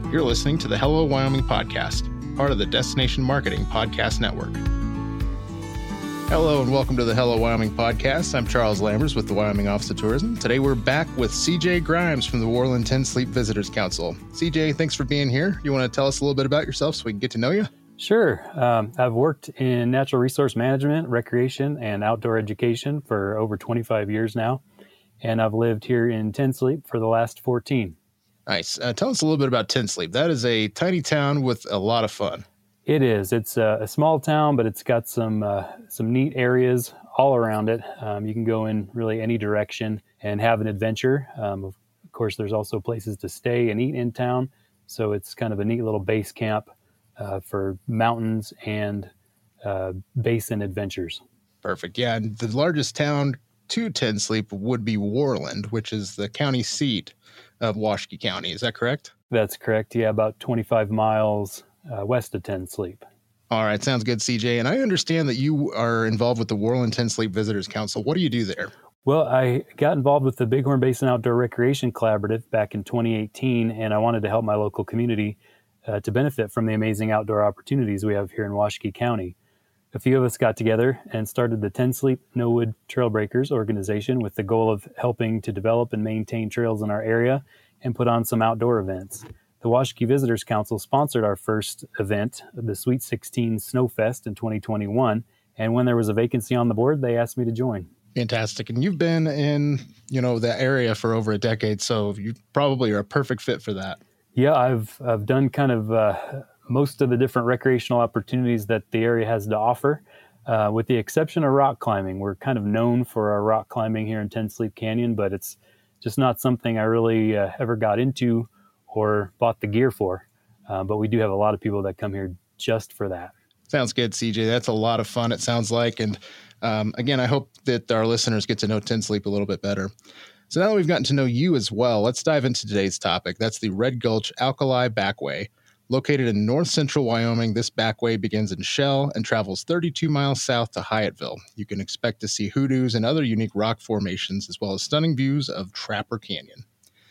You're listening to the Hello Wyoming podcast, part of the Destination Marketing Podcast Network. Hello and welcome to the Hello Wyoming podcast. I'm Charles Lammers with the Wyoming Office of Tourism. Today we're back with CJ Grimes from the Worland Ten Sleep Visitors Council. CJ, thanks for being here. You want to tell us a little bit about yourself so we can get to know you? Sure. I've worked in natural resource management, recreation, and outdoor education for over 25 years now, and I've lived here in Ten Sleep for the last 14. Nice. Tell us a little bit about Ten Sleep. That is a tiny town with a lot of fun. It is. It's a small town, but it's got some neat areas all around it. You can go in really any direction and have an adventure. Of course, there's also places to stay and eat in town, so it's kind of a neat little base camp for mountains and basin adventures. Perfect. Yeah, and the largest town to Ten Sleep would be Worland, which is the county seat of Washakie County. Is that correct? That's correct. Yeah, about 25 miles west of Ten Sleep. All right, sounds good, CJ. And I understand that you are involved with the Worland Ten Sleep Visitors Council. What do you do there? Well, I got involved with the Bighorn Basin Outdoor Recreation Collaborative back in 2018, and I wanted to help my local community to benefit from the amazing outdoor opportunities we have here in Washakie County. A few of us got together and started the Ten Sleep No Wood Trailbreakers organization with the goal of helping to develop and maintain trails in our area and put on some outdoor events. The Washakie Visitors Council sponsored our first event, the Sweet 16 Snowfest in 2021, and when there was a vacancy on the board, they asked me to join. Fantastic. And you've been in, the area for over a decade, so you probably are a perfect fit for that. Yeah, I've done kind of most of the different recreational opportunities that the area has to offer, with the exception of rock climbing. We're kind of known for our rock climbing here in Ten Sleep Canyon, but it's just not something I really ever got into or bought the gear for. But we do have a lot of people that come here just for that. Sounds good, CJ. That's a lot of fun, it sounds like. And again, I hope that our listeners get to know Ten Sleep a little bit better. So now that we've gotten to know you as well, let's dive into today's topic. That's the Red Gulch Alkali Backway. Located in north central Wyoming, this backway begins in Shell and travels 32 miles south to Hyattville. You can expect to see hoodoos and other unique rock formations, as well as stunning views of Trapper Canyon.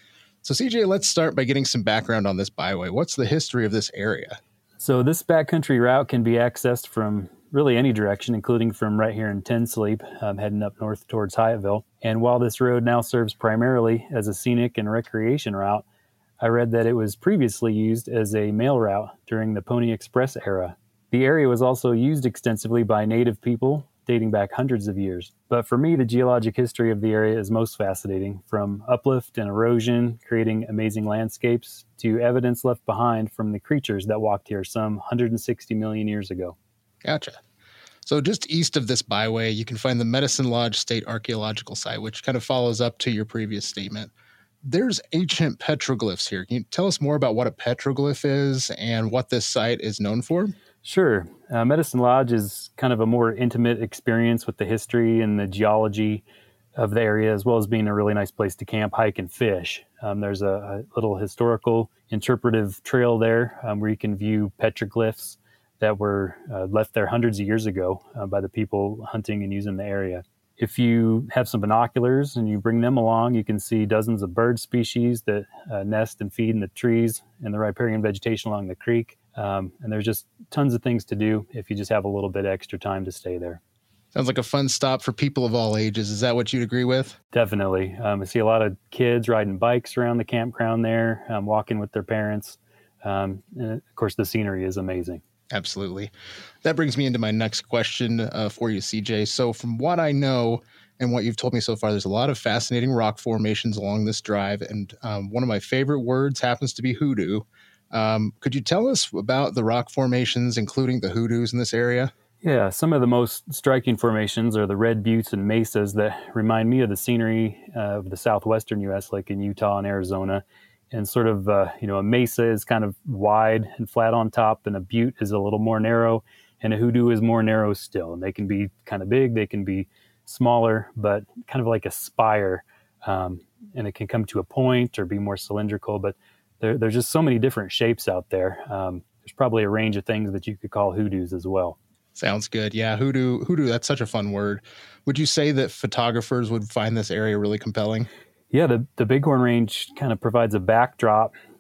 So CJ, let's start by getting some background on this byway. What's the history of this area? So this backcountry route can be accessed from really any direction, including from right here in Ten Sleep, heading up north towards Hyattville. And while this road now serves primarily as a scenic and recreation route, I read that it was previously used as a mail route during the Pony Express era. The area was also used extensively by native people dating back hundreds of years. But for me, the geologic history of the area is most fascinating, from uplift and erosion, creating amazing landscapes, to evidence left behind from the creatures that walked here some 160 million years ago. Gotcha. So just east of this byway, you can find the Medicine Lodge State Archaeological Site, which kind of follows up to your previous statement. There's ancient petroglyphs here. Can you tell us more about what a petroglyph is and what this site is known for? Sure. Medicine Lodge is kind of a more intimate experience with the history and the geology of the area, as well as being a really nice place to camp, hike, and fish. There's a little historical interpretive trail there where you can view petroglyphs that were left there hundreds of years ago by the people hunting and using the area. If you have some binoculars and you bring them along, you can see dozens of bird species that nest and feed in the trees and the riparian vegetation along the creek. And there's just tons of things to do if you just have a little bit extra time to stay there. Sounds like a fun stop for people of all ages. Is that what you'd agree with? Definitely. I see a lot of kids riding bikes around the campground there, walking with their parents. And of course, the scenery is amazing. Absolutely. That brings me into my next question for you, CJ. So from what I know and what you've told me so far, there's a lot of fascinating rock formations along this drive. And one of my favorite words happens to be hoodoo. Could you tell us about the rock formations, including the hoodoos in this area? Yeah, some of the most striking formations are the red buttes and mesas that remind me of the scenery of the southwestern U.S., like in Utah and Arizona. And sort of, a mesa is kind of wide and flat on top, and a butte is a little more narrow, and a hoodoo is more narrow still. And they can be kind of big, they can be smaller, but kind of like a spire. And it can come to a point or be more cylindrical, but there's just so many different shapes out there. There's probably a range of things that you could call hoodoos as well. Sounds good. Yeah, hoodoo, that's such a fun word. Would you say that photographers would find this area really compelling? Yeah, the Bighorn Range kind of provides a backdrop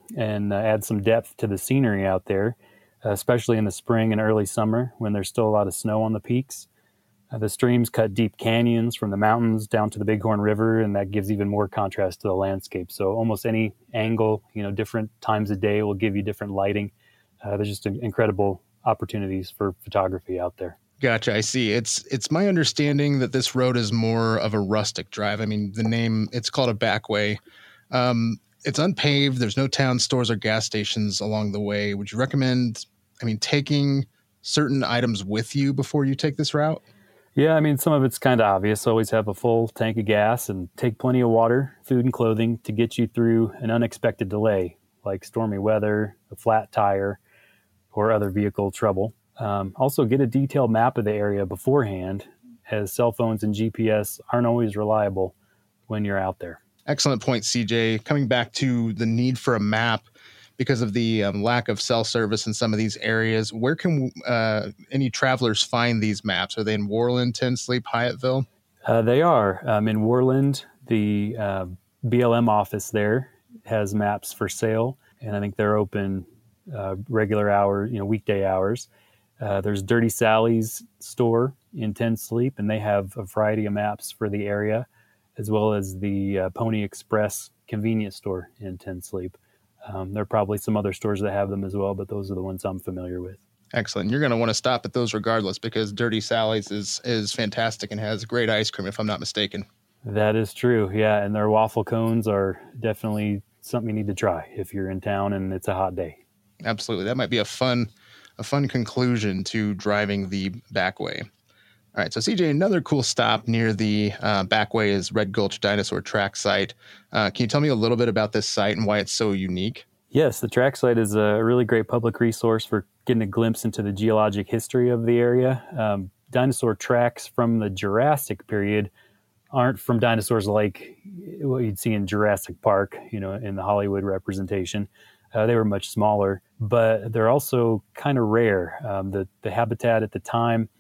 and add some depth to the scenery out there, especially in the spring and early summer when there's still a lot of snow on the peaks. The streams cut deep canyons from the mountains down to the Bighorn River, and that gives even more contrast to the landscape. So almost any angle, different times of day will give you different lighting. There's just incredible opportunities for photography out there. Gotcha. I see. It's my understanding that this road is more of a rustic drive. I mean, the name, it's called a backway. It's unpaved. There's no town stores or gas stations along the way. Would you recommend, taking certain items with you before you take this route? Yeah, some of it's kind of obvious. Always have a full tank of gas and take plenty of water, food, and clothing to get you through an unexpected delay, like stormy weather, a flat tire, or other vehicle trouble. Also, get a detailed map of the area beforehand, as cell phones and GPS aren't always reliable when you're out there. Excellent point, CJ. Coming back to the need for a map because of the lack of cell service in some of these areas, where can any travelers find these maps? Are they in Worland, Ten Sleep, Hyattville? They are. In Worland, the BLM office there has maps for sale, and I think they're open regular hour, weekday hours. There's Dirty Sally's store in Ten Sleep, and they have a variety of maps for the area, as well as the Pony Express convenience store in Ten Sleep. There are probably some other stores that have them as well, but those are the ones I'm familiar with. Excellent. You're going to want to stop at those regardless, because Dirty Sally's is fantastic and has great ice cream, if I'm not mistaken. That is true, yeah. And their waffle cones are definitely something you need to try if you're in town and it's a hot day. Absolutely. That might be a fun conclusion to driving the backway. All right, so CJ, another cool stop near the backway is Red Gulch Dinosaur Track Site. Can you tell me a little bit about this site and why it's so unique? Yes, the track site is a really great public resource for getting a glimpse into the geologic history of the area. Dinosaur tracks from the Jurassic period aren't from dinosaurs like what you'd see in Jurassic Park, in the Hollywood representation. They were much smaller, but they're also kind of rare. The habitat at the time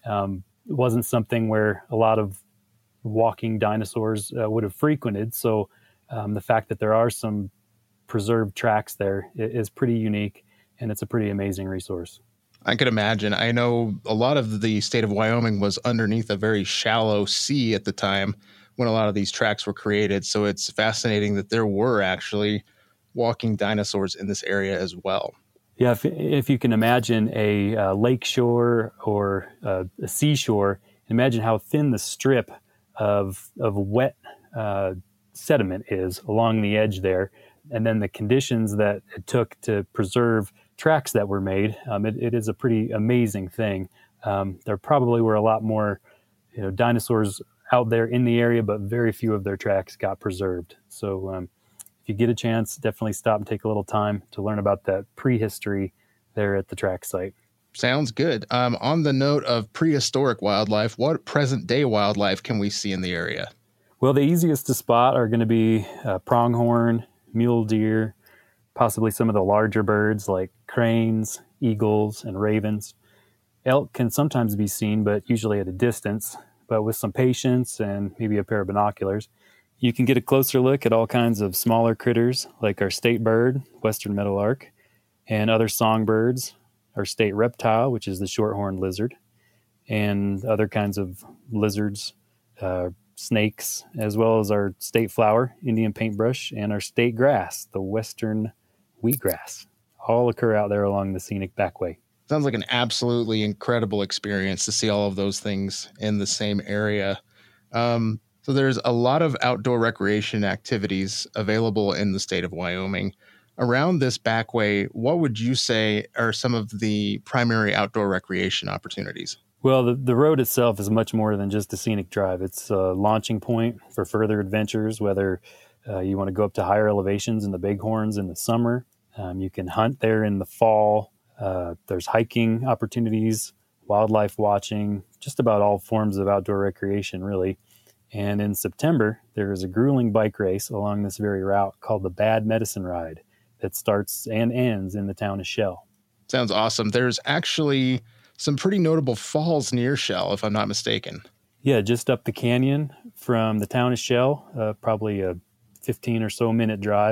wasn't something where a lot of walking dinosaurs would have frequented. So the fact that there are some preserved tracks there is pretty unique, and it's a pretty amazing resource. I could imagine. I know a lot of the state of Wyoming was underneath a very shallow sea at the time when a lot of these tracks were created. So it's fascinating that there were actually walking dinosaurs in this area as well. Yeah, if you can imagine a lake shore or a seashore, imagine how thin the strip of wet sediment is along the edge there, and then the conditions that it took to preserve tracks that were made. It is a pretty amazing thing. There probably were a lot more dinosaurs out there in the area, but very few of their tracks got preserved. So if you get a chance, definitely stop and take a little time to learn about that prehistory there at the track site. Sounds good. On the note of prehistoric wildlife, what present-day wildlife can we see in the area? Well, the easiest to spot are going to be pronghorn, mule deer, possibly some of the larger birds like cranes, eagles, and ravens. Elk can sometimes be seen, but usually at a distance. But with some patience and maybe a pair of binoculars, you can get a closer look at all kinds of smaller critters like our state bird, western meadowlark, and other songbirds, our state reptile, which is the shorthorned lizard, and other kinds of lizards, snakes, as well as our state flower, Indian paintbrush, and our state grass, the western wheatgrass. All occur out there along the scenic backway. Sounds like an absolutely incredible experience to see all of those things in the same area. So there's a lot of outdoor recreation activities available in the state of Wyoming. Around this backway, what would you say are some of the primary outdoor recreation opportunities? Well, the road itself is much more than just a scenic drive. It's a launching point for further adventures, whether you want to go up to higher elevations in the Bighorns in the summer. You can hunt there in the fall. There's hiking opportunities, wildlife watching, just about all forms of outdoor recreation, really. And in September, there is a grueling bike race along this very route called the Bad Medicine Ride that starts and ends in the town of Shell. Sounds awesome. There's actually some pretty notable falls near Shell, if I'm not mistaken. Yeah, just up the canyon from the town of Shell, probably a 15 or so minute drive,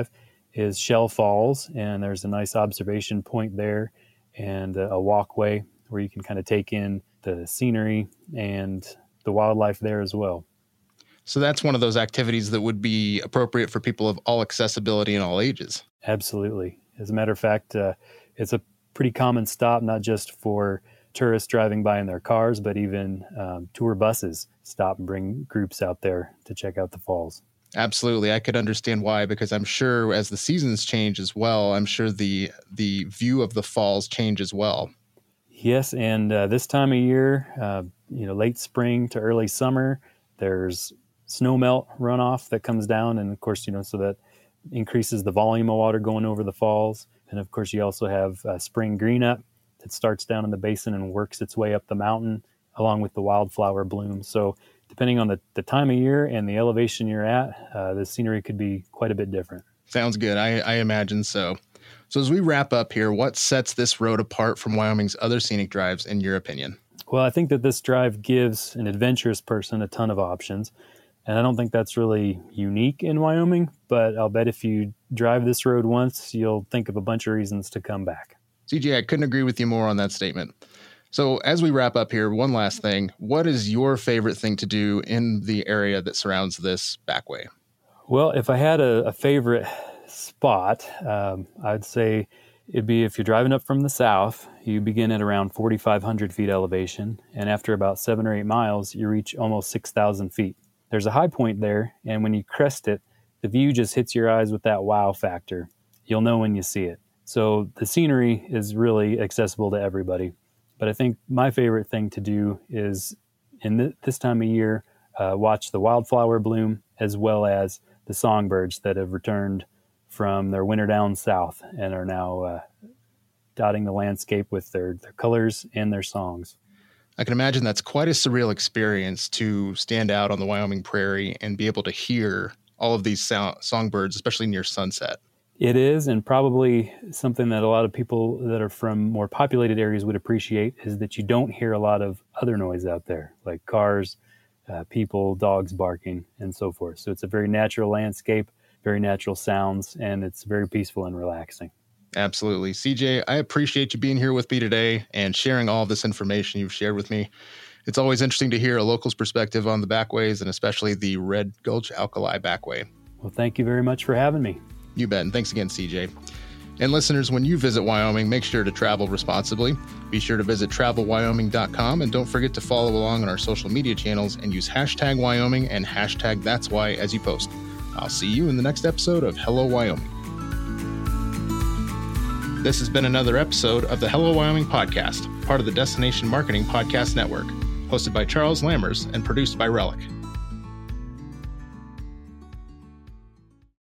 is Shell Falls, and there's a nice observation point there and a walkway where you can kind of take in the scenery and the wildlife there as well. So that's one of those activities that would be appropriate for people of all accessibility and all ages. Absolutely. As a matter of fact, it's a pretty common stop, not just for tourists driving by in their cars, but even tour buses stop and bring groups out there to check out the falls. Absolutely. I could understand why, because I'm sure as the seasons change as well, I'm sure the view of the falls change as well. Yes, and this time of year, late spring to early summer, there's snowmelt runoff that comes down, and of course, so that increases the volume of water going over the falls. And of course, you also have spring green up that starts down in the basin and works its way up the mountain, along with the wildflower bloom. So depending on the time of year and the elevation you're at, the scenery could be quite a bit different. Sounds good. I imagine so. So as we wrap up here, what sets this road apart from Wyoming's other scenic drives, in your opinion? Well, I think that this drive gives an adventurous person a ton of options. And I don't think that's really unique in Wyoming, but I'll bet if you drive this road once, you'll think of a bunch of reasons to come back. CJ, I couldn't agree with you more on that statement. So as we wrap up here, one last thing. What is your favorite thing to do in the area that surrounds this backway? Well, if I had a favorite spot, I'd say it'd be if you're driving up from the south, you begin at around 4,500 feet elevation, and after about 7 or 8 miles, you reach almost 6,000 feet. There's a high point there, and when you crest it, the view just hits your eyes with that wow factor. You'll know when you see it. So the scenery is really accessible to everybody. But I think my favorite thing to do is, in this time of year, watch the wildflower bloom, as well as the songbirds that have returned from their winter down south and are now dotting the landscape with their colors and their songs. I can imagine that's quite a surreal experience to stand out on the Wyoming prairie and be able to hear all of these songbirds, especially near sunset. It is, and probably something that a lot of people that are from more populated areas would appreciate is that you don't hear a lot of other noise out there, like cars, people, dogs barking, and so forth. So it's a very natural landscape, very natural sounds, and it's very peaceful and relaxing. Absolutely. CJ, I appreciate you being here with me today and sharing all this information you've shared with me. It's always interesting to hear a local's perspective on the backways, and especially the Red Gulch Alkali Backway. Well, thank you very much for having me. You bet. And thanks again, CJ. And listeners, when you visit Wyoming, make sure to travel responsibly. Be sure to visit travelwyoming.com, and don't forget to follow along on our social media channels and use hashtag Wyoming and hashtag That's Why as you post. I'll see you in the next episode of Hello Wyoming. This has been another episode of the Hello Wyoming podcast, part of the Destination Marketing Podcast Network, hosted by Charles Lammers and produced by Relic.